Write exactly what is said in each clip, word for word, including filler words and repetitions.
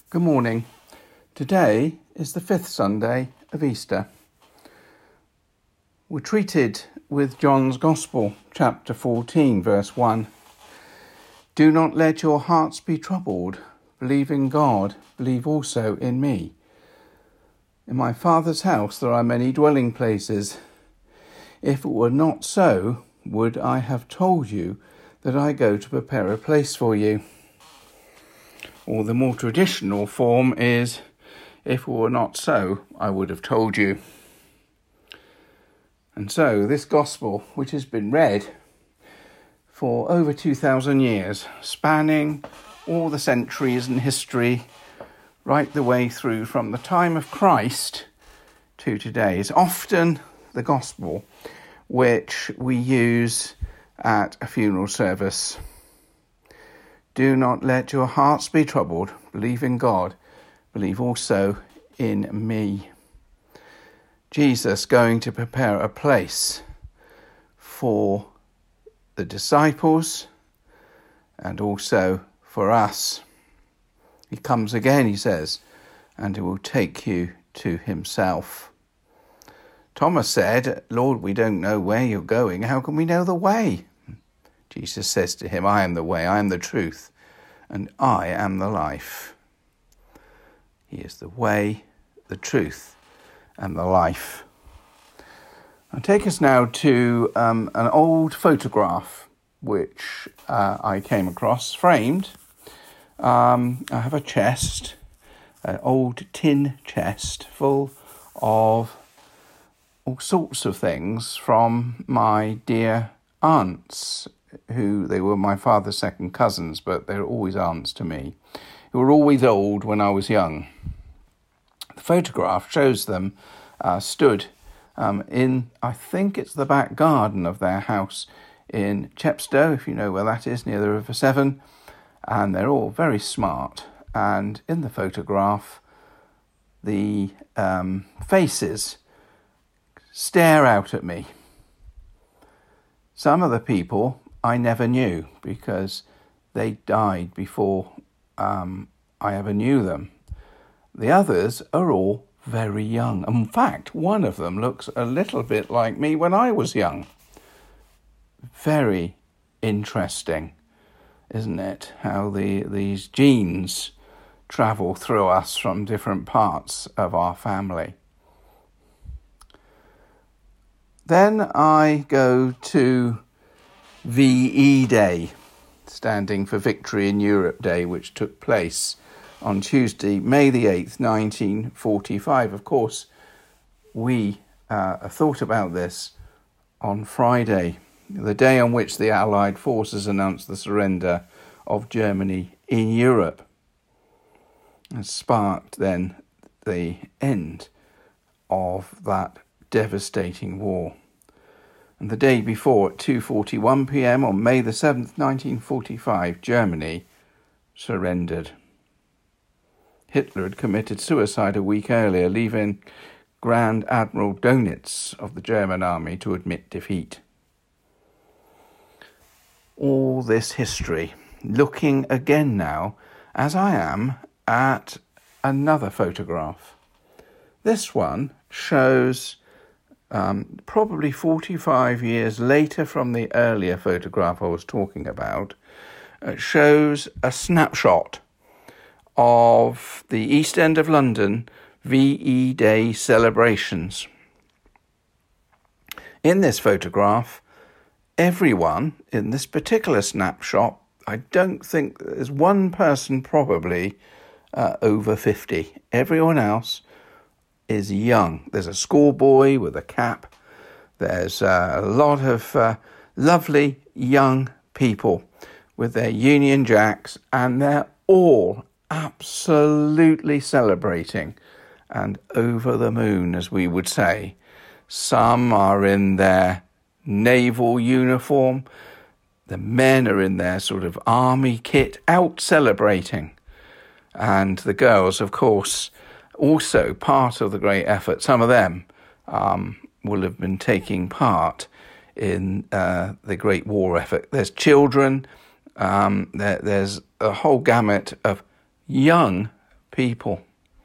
Good morning. Today is the fifth Sunday of Easter. We're treated with John's Gospel, chapter fourteen, verse one. Do not let your hearts be troubled. Believe in God, believe also in me. In my Father's house there are many dwelling places. If it were not so, would I have told you that I go to prepare a place for you? Or the more traditional form is, if it were not so, I would have told you. And so this gospel, which has been read for over two thousand years, spanning all the centuries in history, right the way through from the time of Christ to today, is often the gospel which we use at a funeral service. Do not let your hearts be troubled. Believe in God. Believe also in me. Jesus going to prepare a place for the disciples and also for us. He comes again, he says, and he will take you to himself. Thomas said, Lord, we don't know where you're going. How can we know the way? Jesus says to him, I am the way, I am the truth, and I am the life. He is the way, the truth, and the life. I'll take us now to um, an old photograph which uh, I came across, framed. Um, I have a chest, an old tin chest full of all sorts of things from my dear aunts, who they were my father's second cousins, but they were always aunts to me, who were always old when I was young. The photograph shows them uh, stood um, in, I think it's the back garden of their house in Chepstow, if you know where that is, near the River Severn, and they're all very smart. And in the photograph, the um, faces stare out at me. Some of the people I never knew because they died before um, I ever knew them. The others are all very young. In fact, one of them looks a little bit like me when I was young. Very interesting, isn't it? How the these genes travel through us from different parts of our family. Then I go to V E Day, standing for Victory in Europe Day, which took place on Tuesday, May the eighth, nineteen forty-five. Of course, we uh, thought about this on Friday, the day on which the Allied forces announced the surrender of Germany in Europe. It sparked then the end of that devastating war. And the day before, at two forty-one p.m. on May the seventh, nineteen forty-five, Germany surrendered. Hitler had committed suicide a week earlier, leaving Grand Admiral Dönitz of the German army to admit defeat. All this history, looking again now, as I am, at another photograph. This one shows Um, probably forty-five years later from the earlier photograph I was talking about, uh, shows a snapshot of the East End of London V E Day celebrations. In this photograph, everyone in this particular snapshot, I don't think there's one person probably uh, over fifty. Everyone else is young. There's a schoolboy with a cap. There's uh, a lot of uh, lovely young people with their Union Jacks, and they're all absolutely celebrating and over the moon, as we would say. Some are in their naval uniform. The men are in their sort of army kit, out celebrating. And the girls, of course, also part of the great effort. Some of them um, will have been taking part in uh, the Great War effort. There's children, um, there, there's a whole gamut of young people.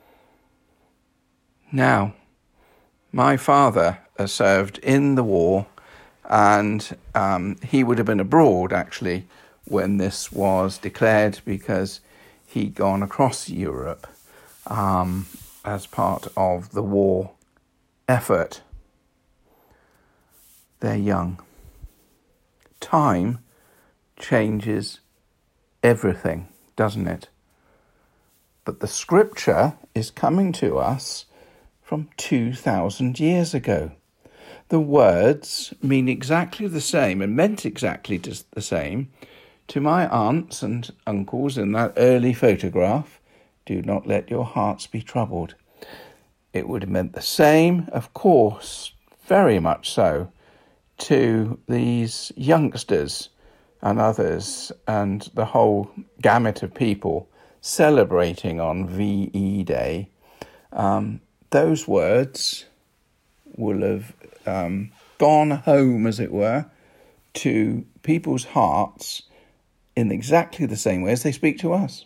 Now, my father served in the war, and um, he would have been abroad, actually, when this was declared, because he'd gone across Europe um, as part of the war effort. They're young. Time changes everything, doesn't it? But the scripture is coming to us from two thousand years ago. The words mean exactly the same and meant exactly the same to my aunts and uncles in that early photograph. Do not let your hearts be troubled. It would have meant the same, of course, very much so, to these youngsters and others and the whole gamut of people celebrating on V E Day. Um, those words will have um, gone home, as it were, to people's hearts in exactly the same way as they speak to us.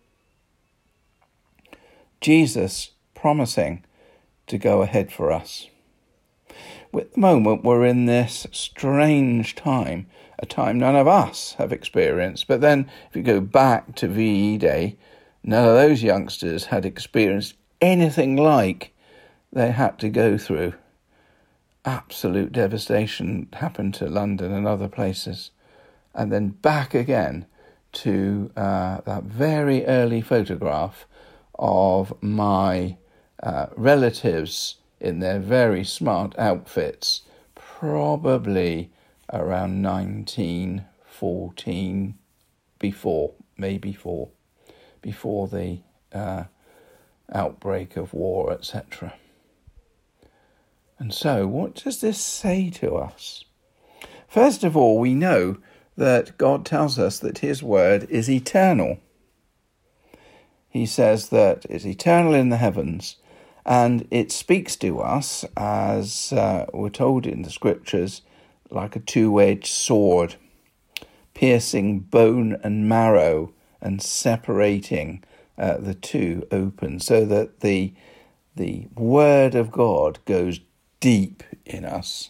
Jesus promising to go ahead for us. At the moment, we're in this strange time, a time none of us have experienced. But then, if you go back to V E Day, none of those youngsters had experienced anything like they had to go through. Absolute devastation happened to London and other places. And then back again to uh, that very early photograph of my uh, relatives in their very smart outfits, probably around nineteen fourteen, before, maybe before, before the uh, outbreak of war, et cetera. And so, what does this say to us? First of all, we know that God tells us that his word is eternal. He says that it's eternal in the heavens, and it speaks to us, as uh, we're told in the scriptures, like a two-edged sword, piercing bone and marrow and separating uh, the two open, so that the the word of God goes deep in us.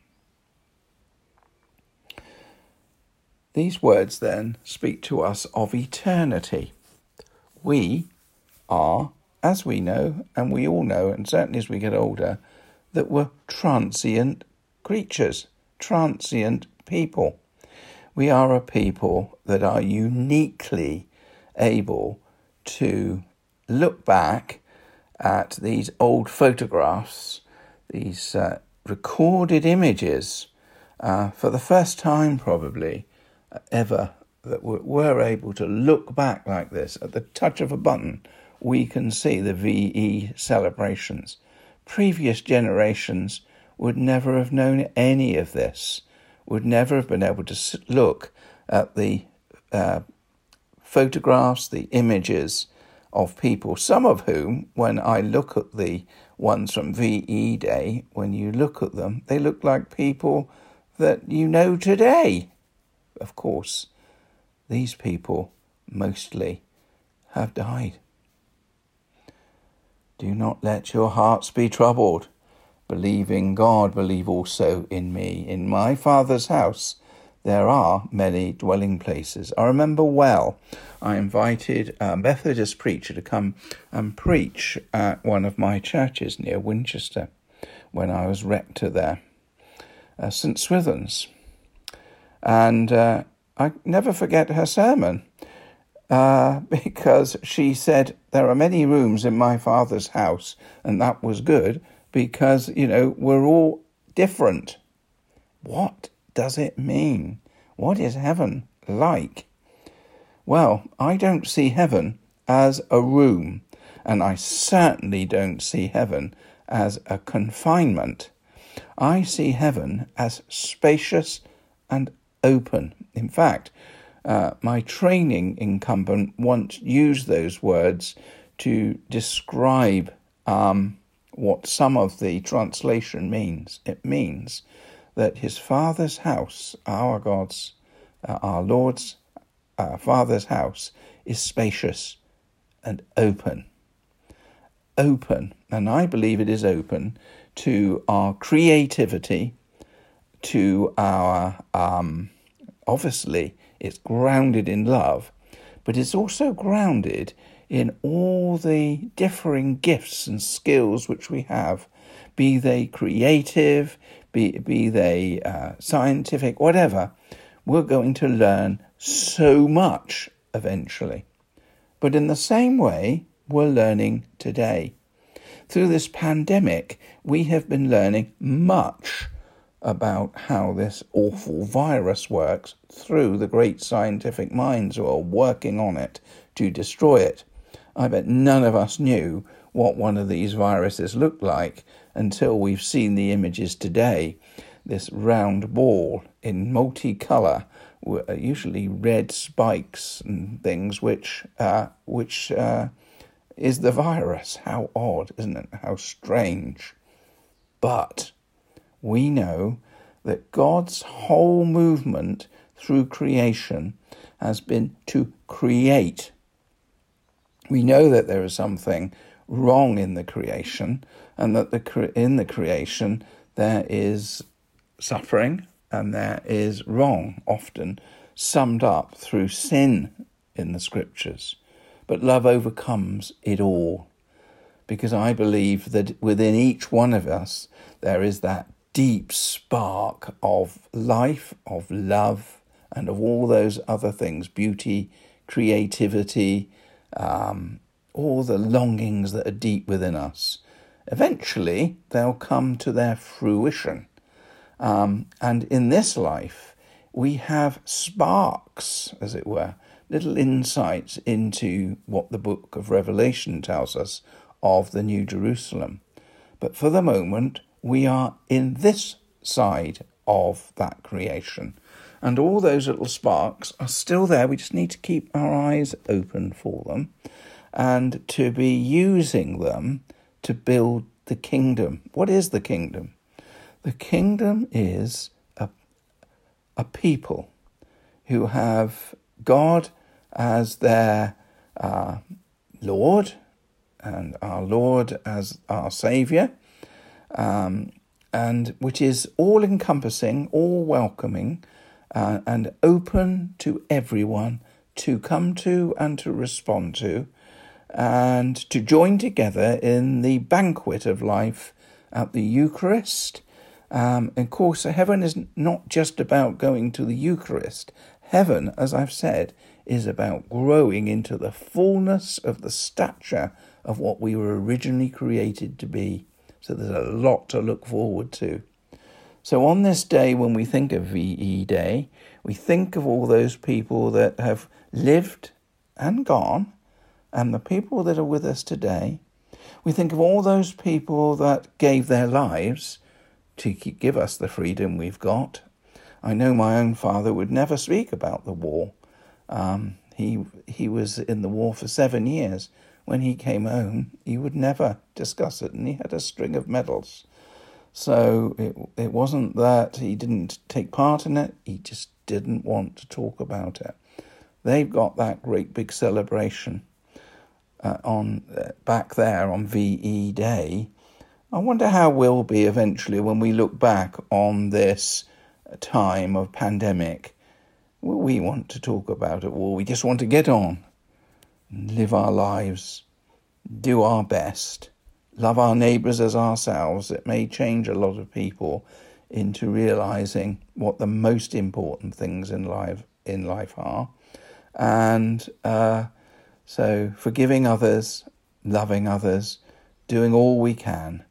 These words then speak to us of eternity. We are, as we know, and we all know, and certainly as we get older, that we're transient creatures, transient people. We are a people that are uniquely able to look back at these old photographs, these uh, recorded images, uh, for the first time probably uh, ever, that we're, we're able to look back like this. At the touch of a button, we can see the V E celebrations. Previous generations would never have known any of this, would never have been able to look at the uh, photographs, the images of people, some of whom, when I look at the ones from V E Day, when you look at them, they look like people that you know today. Of course, these people mostly have died. Do not let your hearts be troubled. Believe in God, believe also in me. In my Father's house there are many dwelling places. I remember well, I invited a Methodist preacher to come and preach at one of my churches near Winchester when I was rector there, uh, St Swithin's. And uh, I never forget her sermon, uh, because she said, there are many rooms in my Father's house, and that was good, because, you know, we're all different. What does it mean? What is heaven like? Well, I don't see heaven as a room, and I certainly don't see heaven as a confinement. I see heaven as spacious and open. In fact, uh, my training incumbent once used those words to describe um, what some of the translation means. It means that his Father's house, our God's, uh, our Lord's, our Father's house, is spacious and open. open, and I believe it is open to our creativity, to our, um, obviously, it's grounded in love, but it's also grounded in all the differing gifts and skills which we have, be they creative, be, be they uh, scientific, whatever. We're going to learn so much eventually. But in the same way, we're learning today. Through this pandemic, we have been learning much about how this awful virus works through the great scientific minds who are working on it to destroy it. I bet none of us knew what one of these viruses looked like until we've seen the images today. This round ball in multicolour, usually red spikes and things, which uh, which uh, is the virus. How odd, isn't it? How strange. But we know that God's whole movement through creation has been to create. We know that there is something wrong in the creation, and that the in the creation there is suffering and there is wrong, often summed up through sin in the scriptures. But love overcomes it all, because I believe that within each one of us there is that deep spark of life, of love, and of all those other things, beauty, creativity, um, all the longings that are deep within us. Eventually, they'll come to their fruition. Um, and in this life, we have sparks, as it were, little insights into what the book of Revelation tells us of the New Jerusalem. But for the moment, we are in this side of that creation. And all those little sparks are still there. We just need to keep our eyes open for them and to be using them to build the kingdom. What is the kingdom? The kingdom is a, a people who have God as their uh, Lord, and our Lord as our Saviour, um, and which is all-encompassing, all-welcoming, uh, and open to everyone to come to and to respond to, and to join together in the banquet of life at the Eucharist. Um, of course, heaven is not just about going to the Eucharist. Heaven, as I've said, is about growing into the fullness of the stature of what we were originally created to be. So there's a lot to look forward to. So on this day, when we think of V E Day, we think of all those people that have lived and gone, and the people that are with us today. We think of all those people that gave their lives to give us the freedom we've got. I know my own father would never speak about the war. Um, he he was in the war for seven years. When he came home, he would never discuss it, and he had a string of medals. So it it wasn't that he didn't take part in it, he just didn't want to talk about it. They've got that great big celebration uh, on uh, back there on V E Day. I wonder how we'll be eventually when we look back on this time of pandemic. Will we want to talk about it, or we just want to get on and live our lives, do our best, love our neighbours as ourselves? It may change a lot of people into realising what the most important things in life in life are. And uh, so forgiving others, loving others, doing all we can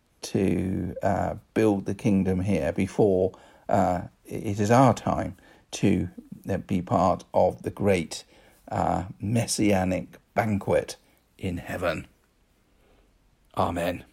to uh, build the kingdom here before uh, it is our time to be part of the great uh, messianic banquet in heaven. Amen.